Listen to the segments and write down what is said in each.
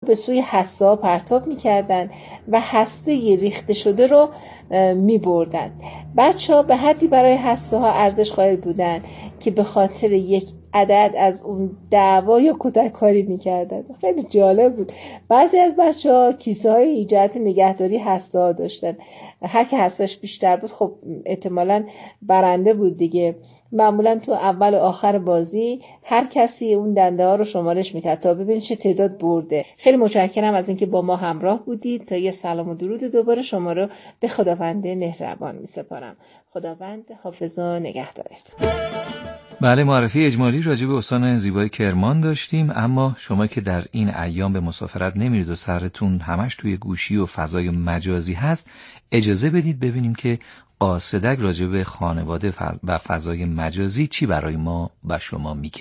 به سوی هسته‌ها پرتاب می‌کردند و هسته ریخته شده رو می‌بردند. بچه‌ها به حدی برای هسته‌ها ارزش قائل بودند که به خاطر یک عدد از اون دعوا یا کتککاری می‌کردند. خیلی جالب بود. بعضی از بچه‌ها کیسه‌های ایجاد نگهداری هسته‌ها داشتن. هر کی هسته‌اش بیشتر بود خب احتمالاً برنده بود دیگه. معمولا تو اول و آخر بازی هر کسی اون دنده ها رو شمارش میکرد تا ببینید چه تعداد برده. خیلی متشکرم از اینکه با ما همراه بودید. تا یه سلام و درود دوباره شما رو به خداوند مهربان میسپارم. خداوند حافظ و نگهدارتون. بله، معرفی اجمالی راجع به استان زیبای کرمان داشتیم. اما شما که در این ایام به مسافرت نمیرید و سرتون همش توی گوشی و فضای مجازی هست، اجازه بدید ببینیم که قاصدک راجع به خانواده و فضای مجازی چی برای ما و شما میگه.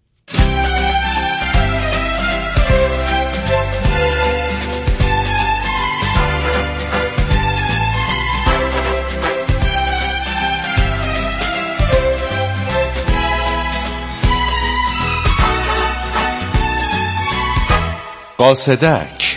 قاصدک.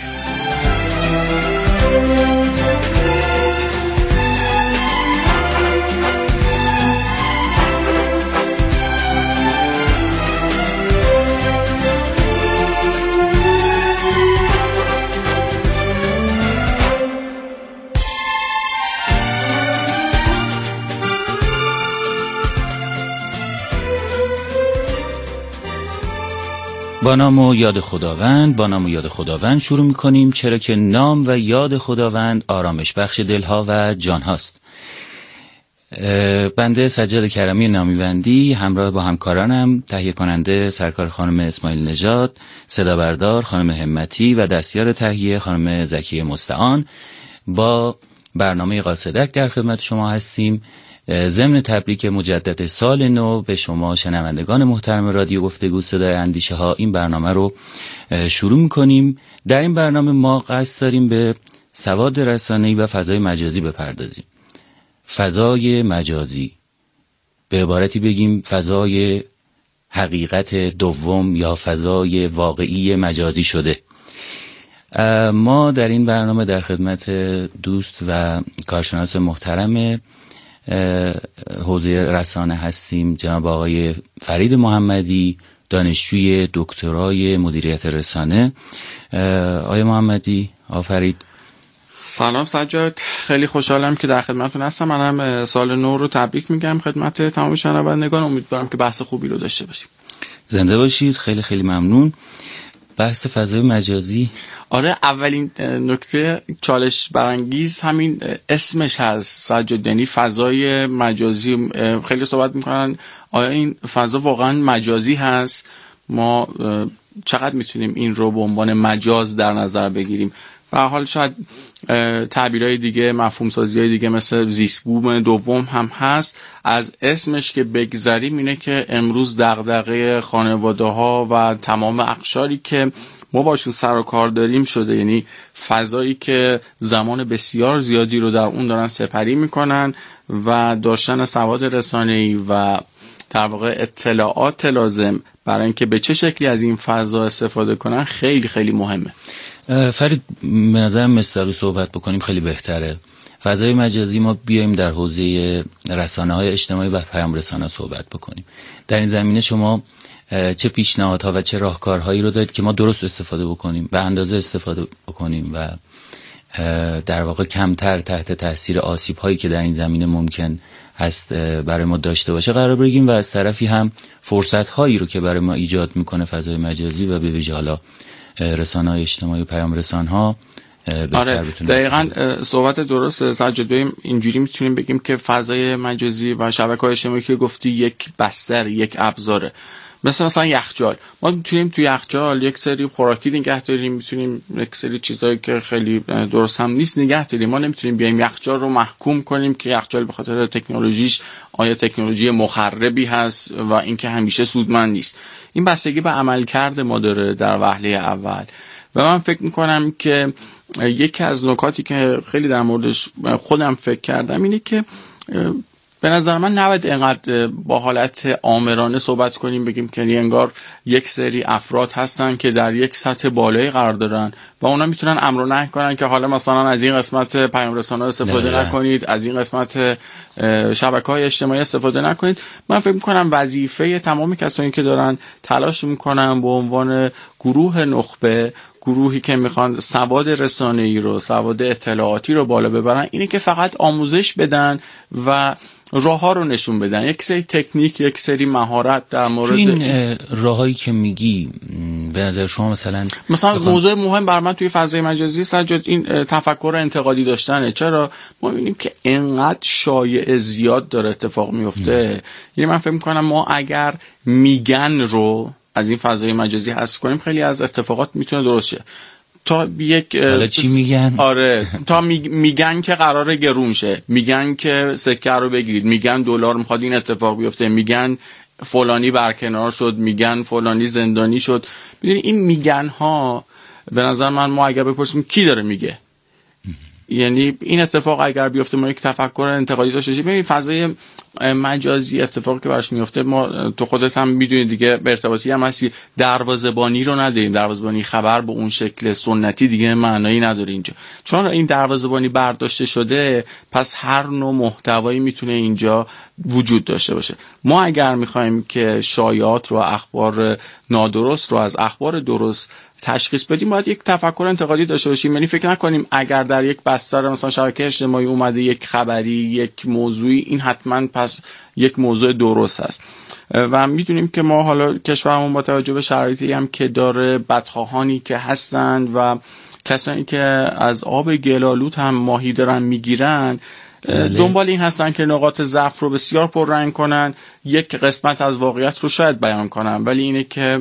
با نام و یاد خداوند شروع می‌کنیم، چرا که نام و یاد خداوند آرامش بخش دلها و جان هاست. بنده سجاد کرمی نامیوندی همراه با همکارانم تهیه کننده سرکار خانم اسماعیل نژاد، صدا بردار خانم همتی و دستیار تهیه خانم زکیه مستعان با برنامه قاصدک در خدمت شما هستیم. ضمن تبریک مجدد سال نو به شما شنوندگان محترم رادیو گفتگو صدای اندیشه ها این برنامه رو شروع میکنیم. در این برنامه ما قصد داریم به سواد رسانه‌ای و فضای مجازی بپردازیم. فضای مجازی، به عبارتی بگیم فضای حقیقت دوم یا فضای واقعی مجازی شده. ما در این برنامه در خدمت دوست و کارشناس محترم حوزه رسانه هستیم، جناب آقای فرید محمدی، دانشجوی دکترای مدیریت رسانه. آقای محمدی، فرید، سلام سجاد، خیلی خوشحالم که در خدمتتون هستم. منم سال نو رو تبریک میگم خدمت تمام شنوندگان. امیدوارم که بحث خوبی رو داشته باشیم. زنده باشید. خیلی خیلی ممنون. بحث فضای مجازی، آره، اولین نکته چالش برانگیز همین اسمش هست سجاد، یعنی فضای مجازی. خیلی صحبت میکنن آیا این فضا واقعا مجازی هست؟ ما چقدر میتونیم این رو به عنوان مجاز در نظر بگیریم؟ و حال شاید تعبیرهای دیگه، مفهوم سازیهای دیگه مثل زیست بوم دوم هم هست. از اسمش که بگذریم اینه که امروز دغدغه خانواده ها و تمام اقشاری که ما باشون سر و کار داریم شده، یعنی فضایی که زمان بسیار زیادی رو در اون دارن سپری میکنن و داشتن سواد رسانه‌ای و در واقع اطلاعات لازم برای اینکه به چه شکلی از این فضا استفاده کنن خیلی خیلی مهمه. فرید، به نظرم مستقی صحبت بکنیم خیلی بهتره. فضای مجازی، ما بیایم در حوزه رسانه‌های اجتماعی و پیام رسانه صحبت بکنیم. در این زمینه شما چه پیشنهادها و چه راهکارهایی رو دارید که ما درست استفاده بکنیم، به اندازه استفاده بکنیم و در واقع کمتر تحت تاثیر آسیب‌هایی که در این زمینه ممکن هست برای ما داشته باشه قرار بگیریم، و از طرفی هم فرصت‌هایی رو که برای ما ایجاد میکنه فضای مجازی و به ویژه حالا رسانه‌های اجتماعی و پیام رسانه‌ها آره، دقیقاً صحبت درست سجاد. اینجوری میتونیم بگیم که فضای مجازی و شبکه‌های اجتماعی که گفتی یک بستر، یک ابزاره. مثلا یخچال، ما میتونیم توی یخچال یک سری خوراکی نگه داریم، میتونیم یک سری چیزایی که خیلی درست هم نیست نگه داریم. ما نمیتونیم بیایم یخچال رو محکوم کنیم که یخچال به خاطر تکنولوژیش آیا تکنولوژی مخربی هست و اینکه همیشه سودمند نیست. این بستگی به عملکرد ما داره در وهله اول. و من فکر میکنم که یکی از نکاتی که خیلی در موردش خودم فکر کردم اینه که به نظر من نباید اینقدر با حالت آمرانه صحبت کنیم، بگیم که انگار یک سری افراد هستن که در یک سطح بالایی قرار دارن و اونا میتونن امر و نهی کنن که حالا مثلا از این قسمت پیام رسانه‌ها استفاده نکنید، از این قسمت شبکه‌های اجتماعی استفاده نکنید. من فکر می‌کنم وظیفه تمام کسانی که دارن تلاش می‌کنن به عنوان گروه نخبه، گروهی که میخوان سواد رسانه‌ای رو، سواد اطلاعاتی رو بالا ببرن، اینه که فقط آموزش بدن و راه‌ها رو نشون بدن، یک سری تکنیک، یک سری مهارت در مورد این راهایی که میگی. به نظر شما مثلا موضوع مهم بر من توی فضای مجازی سجاد این تفکر انتقادی داشتنه. چرا؟ ما می‌بینیم که انقدر شایعه زیاد داره اتفاق میفته. یعنی من فکر می‌کنم ما اگر میگن رو از این فضای مجازی حذف کنیم، خیلی از اتفاقات میتونه درست شه. تا یک حالا چی میگن؟ آره، تا میگن که قراره گرون شه، میگن که سکه رو بگیرید، میگن دلار میخواد این اتفاق بیفته، میگن فلانی برکنار شد، میگن فلانی زندانی شد. ببینید این میگن ها به نظر من، ما اگر بپرسیم کی داره میگه، یعنی این اتفاق اگر بیفته ما یک تفکر انتقادی داشته باشیم. ببین فضای مجازی اتفاقی که براش میفته، ما تو خودت هم میدونید دیگه، به ارتباطی هم هستی، دروازه‌بانی رو نداریم. دروازه‌بانی خبر به اون شکل سنتی دیگه معنایی نداره اینجا، چون این دروازه‌بانی برداشته شده. پس هر نوع محتوایی میتونه اینجا وجود داشته باشه. ما اگر میخوایم که شایعات رو، اخبار نادرست رو از اخبار درست تشخیص بدیم، باید یک تفکر انتقادی داشته باشیم. یعنی فکر نکنیم اگر در یک بستر مثلا شبکه اجتماعی اومده یک خبری، یک موضوعی، این حتما پس یک موضوع درست است. و میدونیم که ما حالا کشورمون با توجه به شرایطی هم که داره، بدخواهانی که هستن و کسانی که از آب گلالود هم ماهی دارن میگیرن، دنبال این هستن که نقاط ضعف رو بسیار پررنگ کنن، یک قسمت از واقعیت رو شاید بیان کنن، ولی اینه که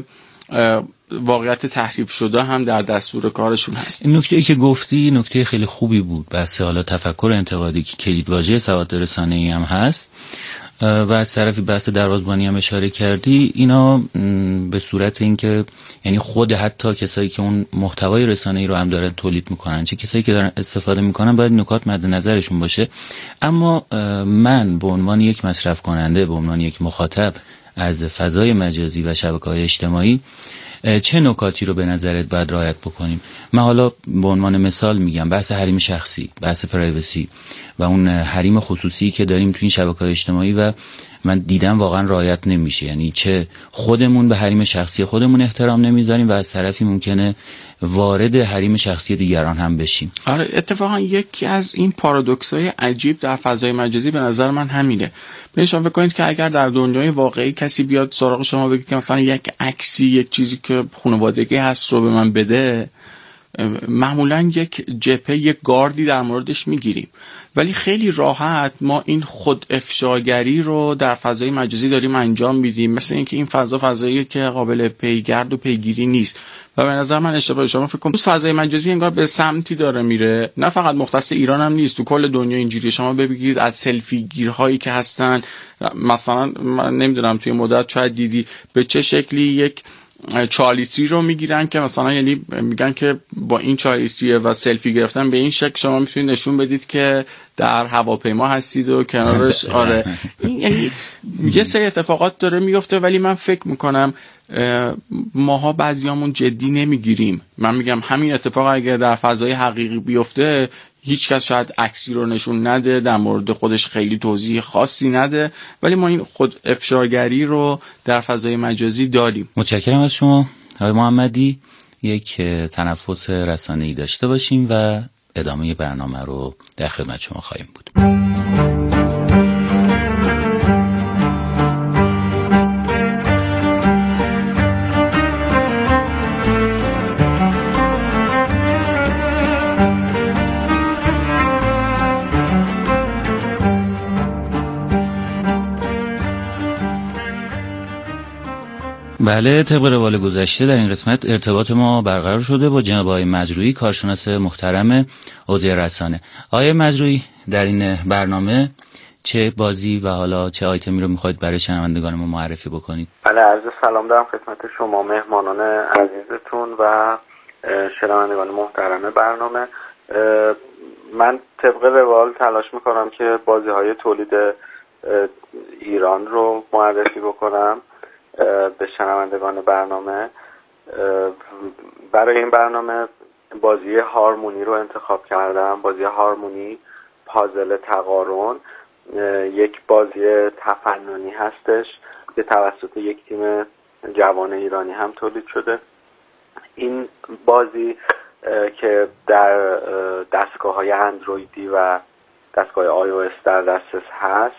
واقعیت تحریف شده هم در دستور کارشون هست. این نکته‌ای که گفتی نکته خیلی خوبی بود. بحث حالا تفکر انتقادی که کلیدواژه سواد رسانه‌ای هم هست و از طرفی بحث دروازه‌بانی هم اشاره کردی. اینا به صورت اینکه یعنی خود حتی کسایی که اون محتوای رسانه‌ای رو هم دارن تولید میکنن، چه کسایی که دارن استفاده میکنن، باید نکات مد نظرشون باشه. اما من به عنوان یک مصرف کننده، به عنوان یک مخاطب از فضای مجازی و شبکه‌های اجتماعی، چه نکاتی رو به نظرت باید رعایت بکنیم؟ من حالا به عنوان مثال میگم بحث حریم شخصی، بحث پرایوسی و اون حریم خصوصی که داریم تو این شبکه‌های اجتماعی و من دیدم واقعا رعایت نمیشه. یعنی چه خودمون به حریم شخصی خودمون احترام نمیذاریم و از طرفی ممکنه وارد حریم شخصی دیگران هم بشیم. آره، اتفاقا یکی از این پارادوکس‌های عجیب در فضای مجازی به نظر من همینه. ببین شما فکر کنید که اگر در دنیای واقعی کسی بیاد سراغ شما بگه که مثلا یک عکسی، یک چیزی که خانوادگی هست رو به من بده، معمولا یک جبهه، یک گاردی در موردش میگیریم. ولی خیلی راحت ما این خود افشاگری رو در فضای مجازی داریم انجام میدیم، مثل اینکه این فضا فضایی که قابل پیگرد و پیگیری نیست. و به نظر من اشتباه شما فکر کنم فضای مجازی انگار به سمتی داره میره، نه فقط مختص ایران هم نیست، تو کل دنیا اینجوریه. شما ببینید از سلفی گیرهایی که هستن، مثلا من نمیدونم توی مدت شاید دیدی به چه شکلی یک 4 لیتری رو میگیرن که مثلا یعنی میگن که با این 4 لیتری و سلفی گرفتن به این شکل شما میتونید نشون بدید که در هواپیما هستید و کنارش. آره، این یعنی یه سری اتفاقات داره میفته، ولی من فکر میکنم ماها بعضیامون جدی نمیگیریم. من میگم همین اتفاق اگه در فضای حقیقی بیفته، هیچ کس شاید عکسی رو نشون نده، در مورد خودش خیلی توضیح خاصی نده، ولی ما این خود افشاگری رو در فضای مجازی داریم. متشکرم از شما آقای محمدی. یک تنفس رسانه‌ای داشته باشیم و ادامه برنامه رو در خدمت شما خواهیم بود. بله، طبق روال گذشته در این قسمت ارتباط ما برقرار شده با جناب آقای مجروحی، کارشناس محترم حوزه رسانه. آقای مجروحی، در این برنامه چه بازی و حالا چه آیتمی رو میخواید برای شنوندگان ما معرفی بکنید؟ بله، عرض سلام دارم خدمت شما مهمانان عزیزتون و شنوندگان محترم برنامه. من طبق روال تلاش میکنم که بازی‌های تولید ایران رو معرفی بکنم به شنوندگان برنامه. برای این برنامه بازی هارمونی رو انتخاب کردم. بازی هارمونی پازل تقارن یک بازی تفننی هستش که توسط یک تیم جوان ایرانی هم تولید شده. این بازی که در دستگاه‌های اندرویدی و دستگاه iOS در دسترس هست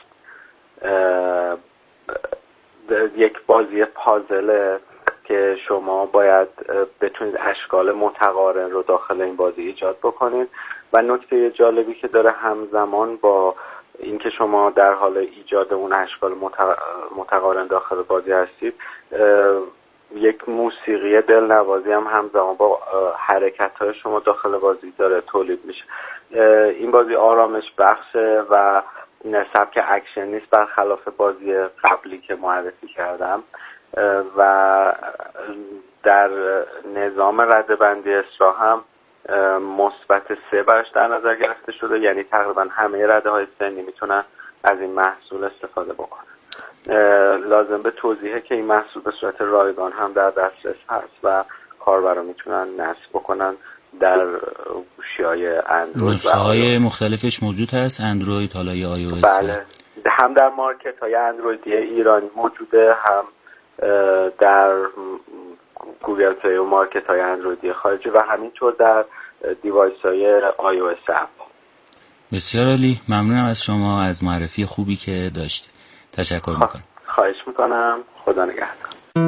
یک بازی پازل که شما باید بتونید اشکال متقارن رو داخل این بازی ایجاد بکنید و نکته جالبی که داره همزمان با اینکه شما در حال ایجاد اون اشکال متقارن داخل بازی هستید یک موسیقی دلنوازی هم همزمان با حرکت‌های شما داخل بازی داره تولید میشه. این بازی آرامش بخشه و سبک اکشن نیست برخلاف بازی قبلی که معرفی کردم و در نظام رده‌بندی اسرا هم مثبت 3 برش در نظر گرفته شده، یعنی تقریبا همه رده‌های سنی میتونن از این محصول استفاده بکنن. لازم به توضیحه که این محصول به صورت رایگان هم در دسترس هست و کاربرا میتونن نصب بکنن در گوشی‌های اندروید. نسخه‌های مختلفش موجود هست، اندروید حالا یا iOS؟ بله، هم در مارکت‌های اندرویدی ایرانی موجوده، هم در گوگل پلی و مارکت‌های اندرویدی خارجی و همینطور در دیوایس‌های iOS اپ. بسیار عالی، ممنونم از شما از معرفی خوبی که داشتید. تشکر میکنم. خواهش میکنم. خدا نگهدار.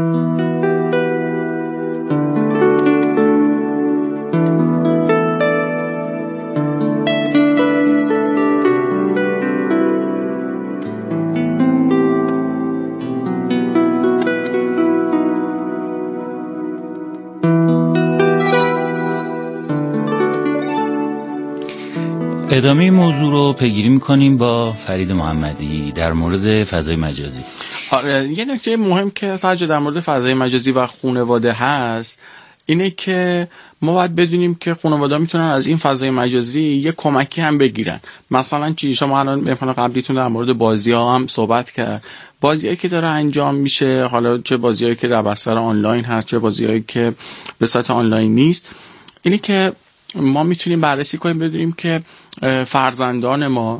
ادامه موضوع رو پیگیری میکنیم با فرید محمدی در مورد فضای مجازی. آره، یه نکته مهم که سجاد در مورد فضای مجازی و خانواده هست اینه که ما باید بدونیم که خانواده میتونن از این فضای مجازی یه کمکی هم بگیرن. مثلا چی؟ شما الان مثلا قبلیتون در مورد بازی‌ها هم صحبت کرد. بازیایی که داره انجام میشه، حالا چه بازیایی که در بستر آنلاین هست چه بازیایی که به صورت آنلاین نیست، اینی که ما میتونیم بررسی کنیم بدونیم که فرزندان ما،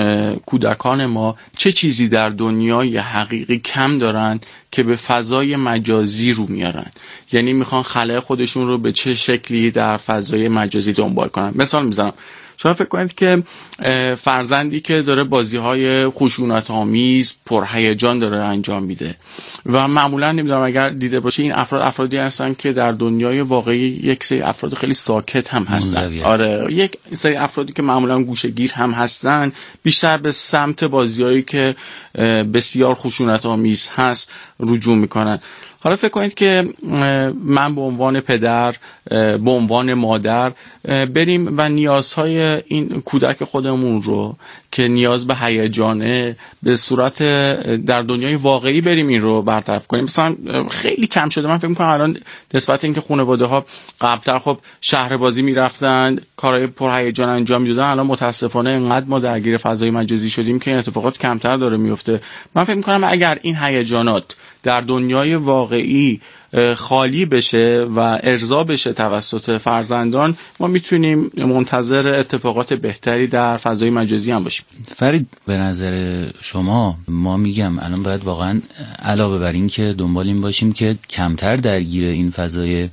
کودکان ما چه چیزی در دنیای حقیقی کم دارن که به فضای مجازی رو میارن، یعنی میخوان خلق خودشون رو به چه شکلی در فضای مجازی دنبال کنن. مثال میزنم، شما فکر کنید که فرزندی که داره بازی‌های خشونت‌آمیز پرهیجان داره انجام میده و معمولا نمیدونم اگر دیده باشه این افرادی هستن که در دنیای واقعی یک سری افراد خیلی ساکت هم هستن. آره، یک سری افرادی که معمولا گوشه‌گیر هم هستن بیشتر به سمت بازی‌هایی که بسیار خشونت‌آمیز هست رجوع میکنن. حالا فکر کنید که من به عنوان پدر، به عنوان مادر بریم و نیازهای این کودک خودمون رو که نیاز به هیجانه به صورت در دنیای واقعی بریم این رو برطرف کنیم. مثلا خیلی کم شده، من فکر می‌کنم الان نسبت اینکه خانواده‌ها قبل‌تر خب شهر بازی می‌رفتن، کارهای پرهیجان انجام می‌دادن، الان متأسفانه اینقدر ما درگیر فضای مجازی شدیم که این اتفاقات کمتر داره میفته. من فکر می‌کنم اگر این هیجانات در دنیای واقعی خالی بشه و ارضا بشه توسط فرزندان، ما میتونیم منتظر اتفاقات بهتری در فضای مجازی هم باشیم. فرید، به نظر شما ما میگم الان باید واقعا علاوه بر این که دنبال این باشیم که کمتر درگیر این فضای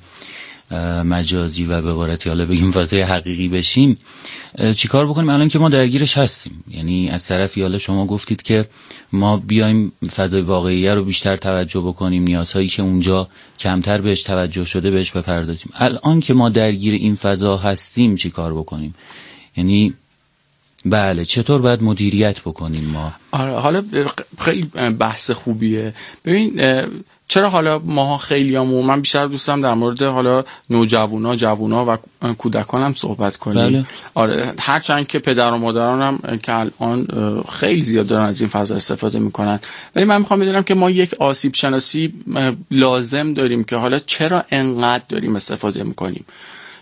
مجازی و به عبارتی حالا بگیم فضای حقیقی بشیم، چیکار بکنیم الان که ما درگیرش هستیم؟ یعنی از طرفی حالا شما گفتید که ما بیایم فضای واقعی رو بیشتر توجه بکنیم، نیازهایی که اونجا کمتر بهش توجه شده بهش بپردازیم. الان که ما درگیر این فضا هستیم چیکار بکنیم؟ یعنی بله، چطور باید مدیریت بکنیم ما؟ آره، حالا خیلی بحث خوبیه. ببین چرا حالا ماها خیلیامون، من بیشتر دوستم در مورد حالا نوجوانا، جوونا و کودکان هم صحبت کنیم. بله. آره، هرچند که پدر و مادران هم که الان خیلی زیاد دارن از این فضا استفاده میکنن، ولی من میخوام بدونم که ما یک آسیب شناسی لازم داریم که حالا چرا انقدر داریم استفاده میکنیم.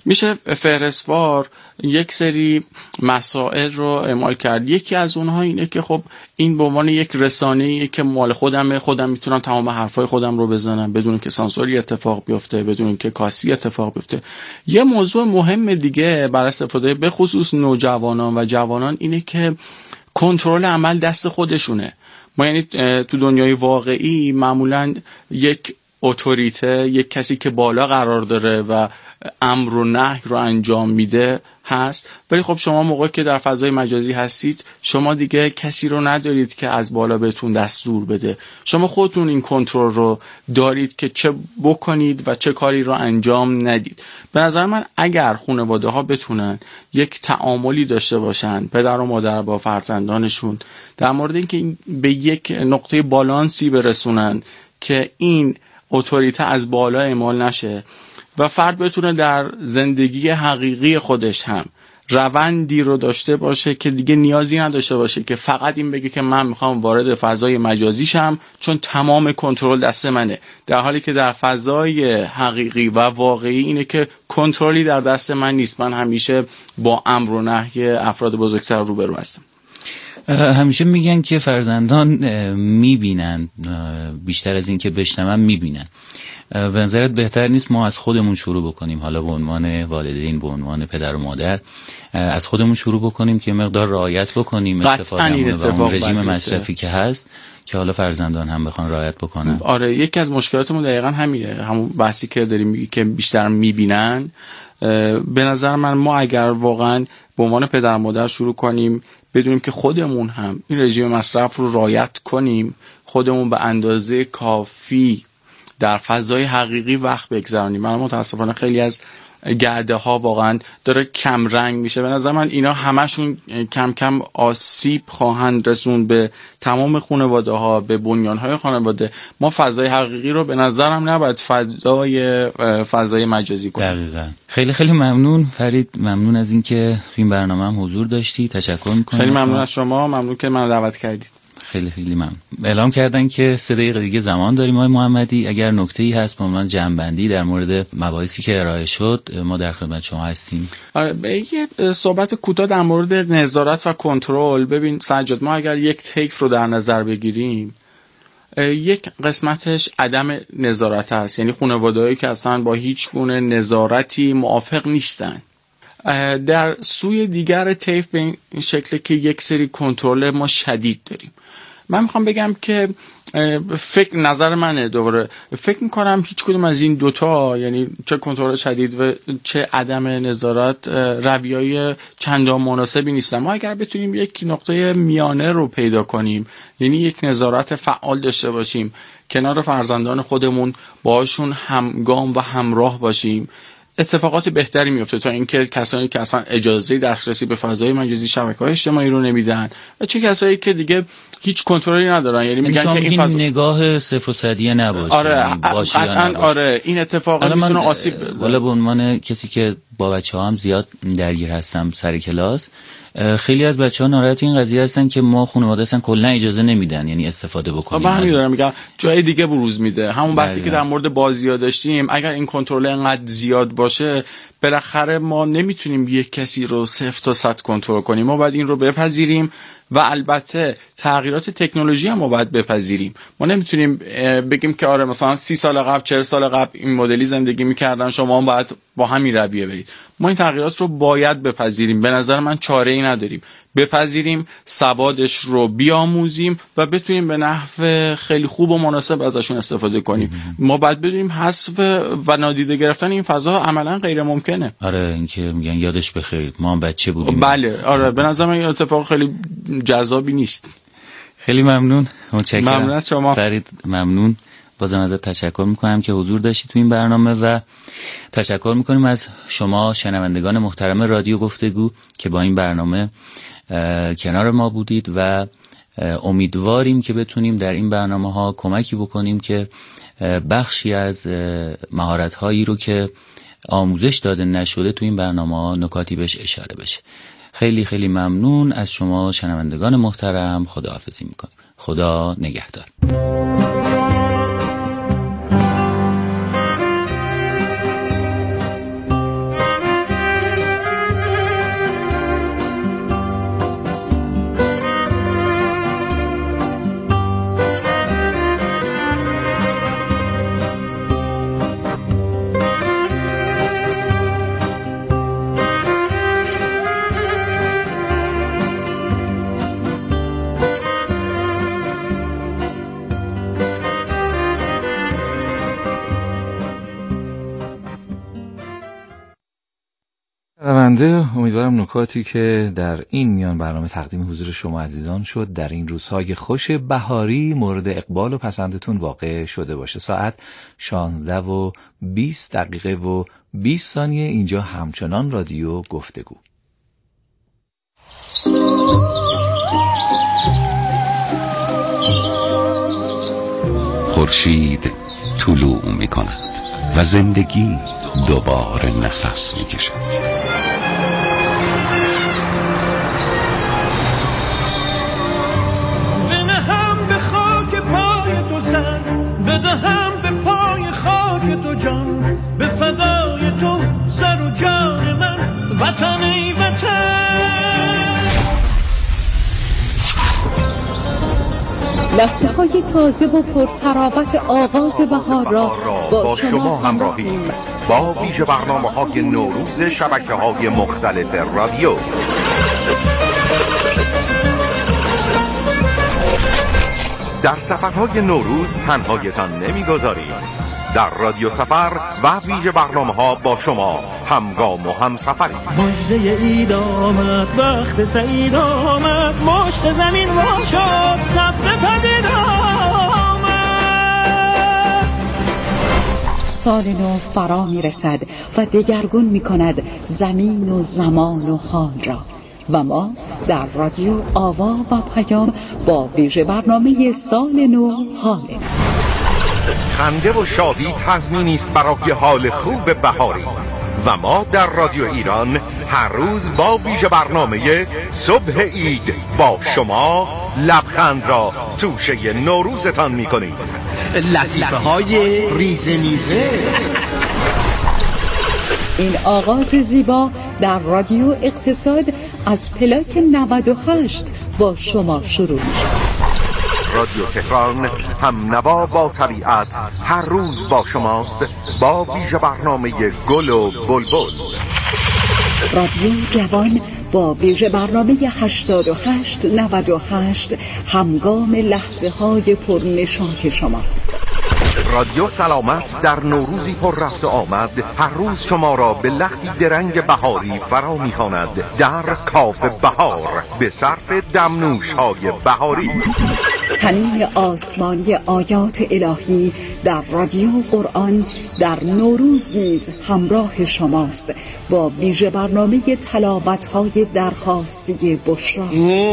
میشه فهرستوار یک سری مسائل رو اعمال کرد. یکی از اونها اینه که خب این به عنوان یک رسانه‌ایه که مال خودم میتونم تمام حرفای خودم رو بزنم بدون که سانسوری اتفاق بیفته، بدون که کاسی اتفاق بیفته. یه موضوع مهم دیگه برای استفاده به خصوص نوجوانان و جوانان اینه که کنترل عمل دست خودشونه. ما یعنی تو دنیای واقعی معمولاً یک اتوریته، یک کسی که بالا قرار داره و امر و نهی رو انجام میده هست، ولی خب شما موقعی که در فضای مجازی هستید شما دیگه کسی رو ندارید که از بالا بهتون دستور بده. شما خودتون این کنترل رو دارید که چه بکنید و چه کاری رو انجام ندید. به نظر من اگر خانواده ها بتونن یک تعاملی داشته باشن، پدر و مادر با فرزندانشون، در مورد اینکه به یک نقطه بالانسی برسونن که این اتوریته از بالا اعمال نشه و فرد بتونه در زندگی حقیقی خودش هم روندی رو داشته باشه که دیگه نیازی نداشته باشه که فقط این بگه که من میخوام وارد فضای مجازی شم چون تمام کنترل دست منه، در حالی که در فضای حقیقی و واقعی اینه که کنترلی در دست من نیست. من همیشه با امر و نهی افراد بزرگتر روبرو هستم. همیشه میگن که فرزندان میبینن بیشتر از این که بشنون میبینن. به نظرت بهتر نیست ما از خودمون شروع بکنیم، حالا به عنوان والدین، به عنوان پدر و مادر، از خودمون شروع بکنیم که مقدار رعایت بکنیم استفاده و اون رژیم مصرفی که هست که حالا فرزندان هم بخوان رعایت بکنن؟ آره، یکی از مشکلاتمون دقیقاً همینه، همون بحثی که داریم میگی که بیشتر میبینن. به نظر من ما اگر واقعاً به عنوان پدر و مادر شروع کنیم بدونیم که خودمون هم این رژیم مصرف رو رعایت کنیم، خودمون به اندازه کافی در فضای حقیقی وقت بگذارونیم. من متاسفانه خیلی از گرده ها واقعا داره کم رنگ میشه. به نظر من اینا همشون کم کم آسیب خواهند رسوند به تمام خانواده ها، به بنیان های خانواده. ما فضای حقیقی رو به نظرم نباید فضای مجازی کنیم. دقیقاً. خیلی خیلی ممنون فرید، ممنون از اینکه تو این برنامه هم حضور داشتی. تشکر میکنم. خیلی ممنون از شما، ممنون که منو دعوت کردید. خیلی خیلی ممنون. اعلام کردن که 3 دقیقه دیگه زمان داریم. آقای محمدی اگر نکته‌ای هست به عنوان جمع‌بندی در مورد مباحثی که ارائه شد ما در خدمت شما هستیم. یه صحبت کوتاه در مورد نظارت و کنترل. ببین سجاد، ما اگر یک طیف رو در نظر بگیریم، یک قسمتش عدم نظارت هست، یعنی خانواده‌ای که اصلا با هیچ گونه نظارتی موافق نیستن. در سوی دیگر طیف به این شکل که یک سری کنترل ما شدید داریم. من میخوام بگم که نظر منه، دوباره فکر میکنم هیچ کدوم از این دوتا، یعنی چه کنترل شدید و چه عدم نظارت، رویای چندان مناسبی نیستن. ما اگر بتونیم یک نقطه میانه رو پیدا کنیم، یعنی یک نظارت فعال داشته باشیم، کنار فرزندان خودمون باشون همگام و همراه باشیم، اتفاقات بهتری میفته تا اینکه کسانی که اصلا اجازه دسترسی به فضای مجازی، شبکه‌های اجتماعی رو نمیدن و چه کسایی که دیگه هیچ کنترلی ندارن، یعنی میگن که این فضا نگاه صفر و صدیه نباشه. آره قطعاً. آره این اتفاقات میتونه آسیب بزنه. والا به عنوان کسی که با بچه‌ها هم زیاد درگیر هستم سر کلاس، خیلی از بچه‌ها ناراحت این قضیه هستن که ما خانواده اصلا کلا اجازه نمیدن یعنی استفاده بکنیم. من میدونم، میگم جای دیگه بروز میده. همون بحثی که در مورد بازی‌ها داشتیم، اگر این کنترل انقدر زیاد باشه بالاخره ما نمیتونیم یک کسی رو 0 تا 100 کنترل کنیم. ما باید این رو بپذیریم و البته تغییرات تکنولوژی هم ما باید بپذیریم. ما نمیتونیم بگیم که آره مثلا 30 سال قبل 40 سال قبل این مدلی زندگی میکردن، شما هم باید با همین رویه برید. ما این تغییرات رو باید بپذیریم. به نظر من چاره‌ای نداریم. بپذیریم، سوادش رو بیاموزیم و بتونیم به نحو خیلی خوب و مناسب ازشون استفاده کنیم. ما باید بدونیم حذف و نادیده گرفتن این فضا عملا غیر ممکنه. آره اینکه میگن یادش بخیر ما هم بچه بودیم. بله آره، به نظر من این اتفاق خیلی جذابی نیست. خیلی ممنون. متشکرم. ممنون از شما فرید. ممنون. بازم ازت تشکر میکنم که حضور داشتی تو این برنامه و تشکر میکنیم از شما شنوندگان محترم رادیو گفتگو که با این برنامه کنار ما بودید و امیدواریم که بتونیم در این برنامه‌ها کمکی بکنیم که بخشی از مهارت‌هایی رو که آموزش داده نشده تو این برنامه‌ها نکاتی بهش اشاره بشه. خیلی خیلی ممنون از شما شنوندگان محترم. خداحافظی میکنیم. خدا نگهدار. شنونده، امیدوارم نکاتی که در این میان برنامه تقدیم حضور شما عزیزان شد در این روزهای خوش بهاری مورد اقبال و پسندتون واقع شده باشه. ساعت 16:20 اینجا همچنان رادیو گفتگو. خورشید طلوع می کند و زندگی دوباره نفس می کشد. بنهم به خاک پای تو سر، بدهم به پای خاک تو جان، به فدای تو سر و جان من، وطن ای وطن. لحظه های تازه و پرتراوت آغاز بهار را با شما همراهیم با ویژه برنامه‌های نوروز شبکه‌های مختلف رادیو. در سفرهای نوروز تنهایتان نمی‌گذاریم. در رادیو سفر و ویژه برنامه‌ها با شما همگام و همسفریم. مژده عید آمد، وقت سعید آمد، مشت زمین وا شد، سبزه پدید آمد. سال نو فرا می رسد و دگرگون می کند زمین و زمان و حال را و ما در رادیو آوا و پیام با ویژه برنامه سال نو حاله. خنده و شادی تضمینی است برای حال خوب بهاری و ما در رادیو ایران هر روز با ویژه برنامه صبح عید با شما لبخند را توشه نوروزتان می‌کنیم. لطیفه های ریزه میزه. این آغاز زیبا در رادیو اقتصاد از پلاک 98 با شما شروع می‌شود. رادیو تهران هم نوا با طبیعت هر روز با شماست با ویژه برنامه گل و بلبل. رادیو جوان با ویژه برنامه 88-98 همگام لحظه های پرنشاط شماست. رادیو سلامت در نوروزی پر رفت و آمد هر روز شما را به لختی درنگ بهاری فرا می‌خواند در کاف بهار به صرف دمنوش های بهاری. تنین آسمانی آیات الهی در رادیو قرآن در نوروز نیز همراه شماست با ویژه برنامه تلاوت‌های درخواستی بشرا.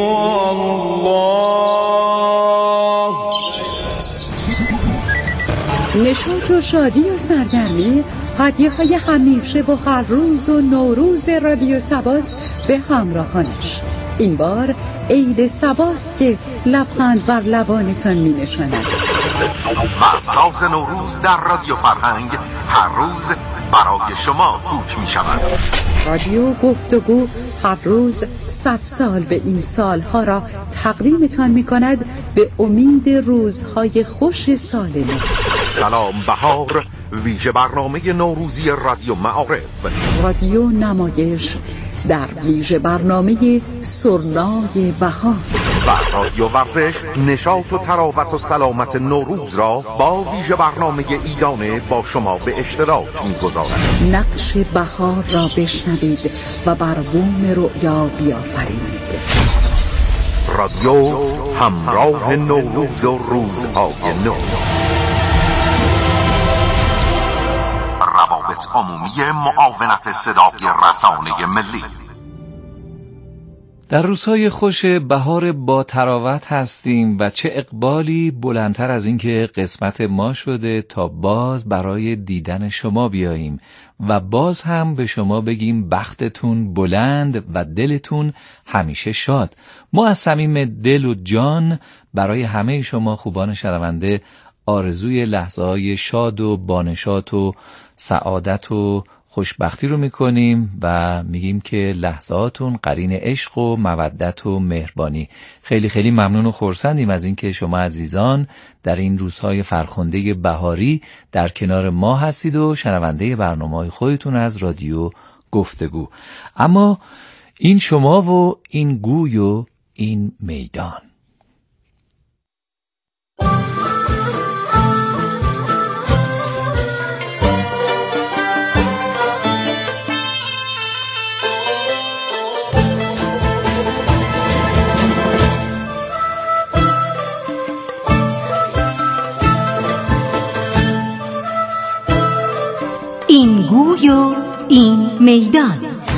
نشاط و شادی و سرگرمی، هدیه‌های همیشه و هر روز و نوروز رادیو سباست به همراهانش. این بار عید سباست که لبخند بر لبانتان می نشاند و ساز نوروز در رادیو فرهنگ هر روز برای شما کوک می شود. رادیو گفتگو هر روز 100 سال به این سالها را تقدیمتان می کند به امید روزهای خوش سال نو. سلام بهار، ویژه برنامه نوروزی رادیو معارف. رادیو نمایش در ویژه برنامه سرنای بهار. و رادیو ورزش نشاط و تراوت و سلامت نوروز را با ویژه برنامه ایدانه با شما به اشتراک می‌گذارد. نقش بهار را بشنوید و بر بوم رؤیا بیافرینید. رادیو همراه نوروز و روزهای نو. روابط عمومی معاونت صدای رسانه ملی. در روزهای خوش بهار با تراوت هستیم و چه اقبالی بلندتر از این که قسمت ما شده تا باز برای دیدن شما بیاییم و باز هم به شما بگیم بختتون بلند و دلتون همیشه شاد. ما از صمیم دل و جان برای همه شما خوبان شنونده آرزوی لحظه‌های شاد و بانشات و سعادت و خوشبختی رو میکنیم و میگیم که لحظاتون قرین عشق و مودت و مهربانی. خیلی خیلی ممنون و خرسندیم از اینکه شما عزیزان در این روزهای فرخنده بهاری در کنار ما هستید و شنونده برنامه‌های خودتون از رادیو گفتگو. اما این شما و این گوی و این میدان. میدان.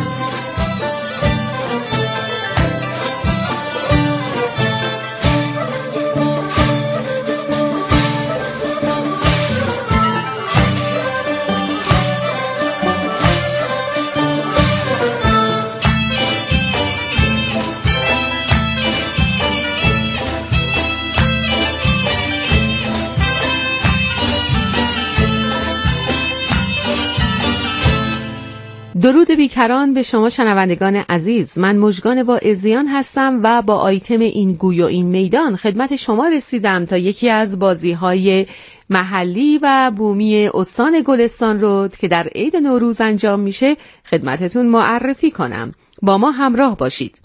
درود بیکران به شما شنوندگان عزیز. من مژگان واعظیان هستم و با آیتم این گوی و این میدان خدمت شما رسیدم تا یکی از بازی‌های محلی و بومی استان گلستان رود که در عید نوروز انجام میشه خدمتتون معرفی کنم. با ما همراه باشید.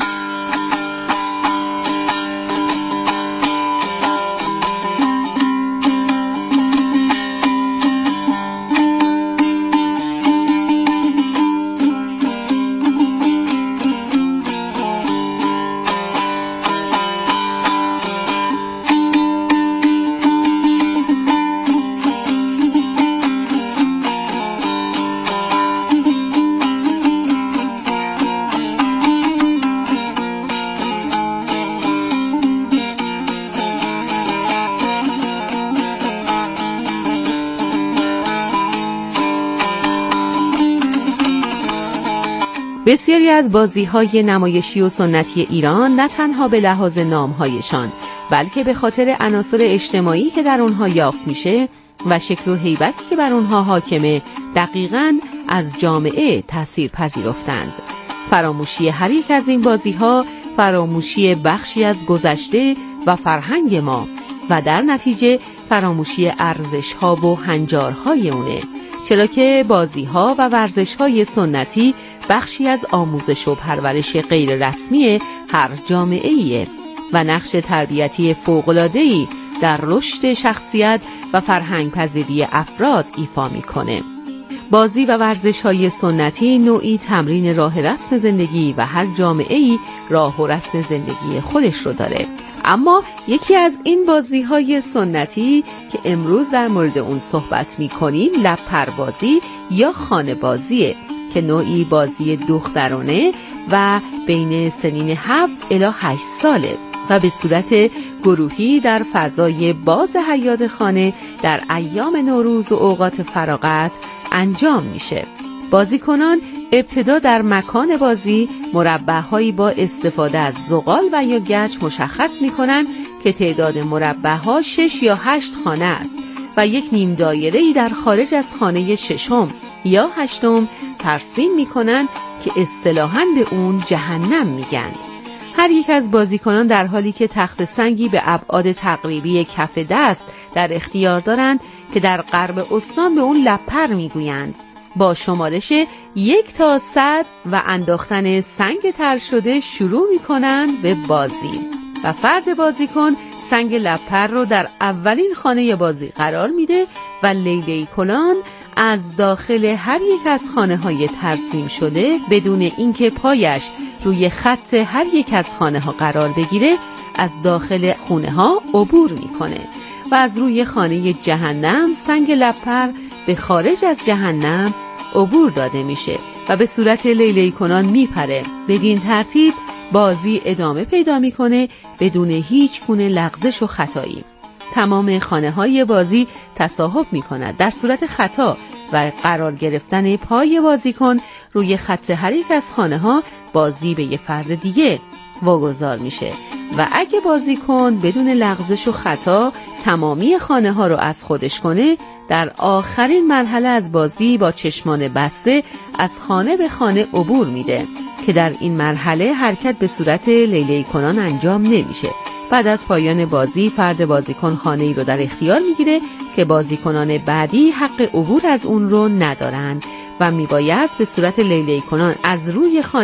بسیاری از بازی‌های نمایشی و سنتی ایران نه تنها به لحاظ نام‌هایشان بلکه به خاطر عناصر اجتماعی که در اونها یافت میشه و شکل و هیبتی که بر اونها حاکمه دقیقاً از جامعه تأثیر پذیرفتند. فراموشی هر یک از این بازی‌ها فراموشی بخشی از گذشته و فرهنگ ما و در نتیجه فراموشی ارزش‌ها و هنجارهای اونه، چرا که بازی‌ها و ورزش‌های سنتی بخشی از آموزش و پرورش غیر رسمی هر جامعه‌ایه و نقش تربیتی فوق‌العاده‌ای در رشد شخصیت و فرهنگ پذیری افراد ایفا می‌کنه. بازی و ورزش‌های سنتی نوعی تمرین راه رسم زندگی و هر جامعه‌ای راه و رسم زندگی خودش رو داره. اما یکی از این بازی‌های سنتی که امروز در مورد اون صحبت می‌کنیم لپ‌پربازی یا خانه بازیه که نوعی بازی دخترانه و بین سنین 7 الی 8 ساله و به صورت گروهی در فضای باز حیاط خانه در ایام نوروز و اوقات فراغت انجام میشه. بازیکنان ابتدا در مکان بازی مربع‌هایی با استفاده از زغال و یا گچ مشخص می‌کنند که تعداد مربع‌ها 6 یا 8 خانه است و یک نیم دایره‌ای در خارج از خانه ششم یا هشتم ترسیم می‌کنند که اصطلاحاً به اون جهنم میگن. هر یک از بازیکنان در حالی که تخت سنگی به ابعاد تقریبی کف دست در اختیار دارند که در غرب استان به اون لپر میگویند. با شمارش 1 تا 100 و انداختن سنگ تر شده شروع می‌کنند به بازی و فرد بازیکن سنگ لپر رو در اولین خانه بازی قرار میده و لیلی کلان از داخل هر یک از خانه‌های ترسیم شده بدون اینکه پایش روی خط هر یک از خانه‌ها قرار بگیره از داخل خونه‌ها عبور میکنه و از روی خانه جهنم سنگ لپر به خارج از جهنم عبور داده میشه و به صورت لیلی کنان میپره. بدین ترتیب بازی ادامه پیدا میکنه بدون هیچ گونه لغزش و خطایی. تمام خانه‌های بازی تصاحب میکند. در صورت خطا و قرار گرفتن پای بازیکن روی خط هر یک از خانه‌ها بازی به یه فرد دیگه واگذار میشه و اگه بازیکن بدون لغزش و خطا تمامی خانه‌ها رو از خودش کنه در آخرین مرحله از بازی با چشمان بسته از خانه به خانه عبور میده که در این مرحله حرکت به صورت لیلی کنان انجام نمیشه. بعد از پایان بازی فرد بازیکن خانه‌ای رو در اختیار میگیره که بازیکنان بعدی حق عبور از اون رو ندارن و میباید به صورت لیلی کنان از روی خانه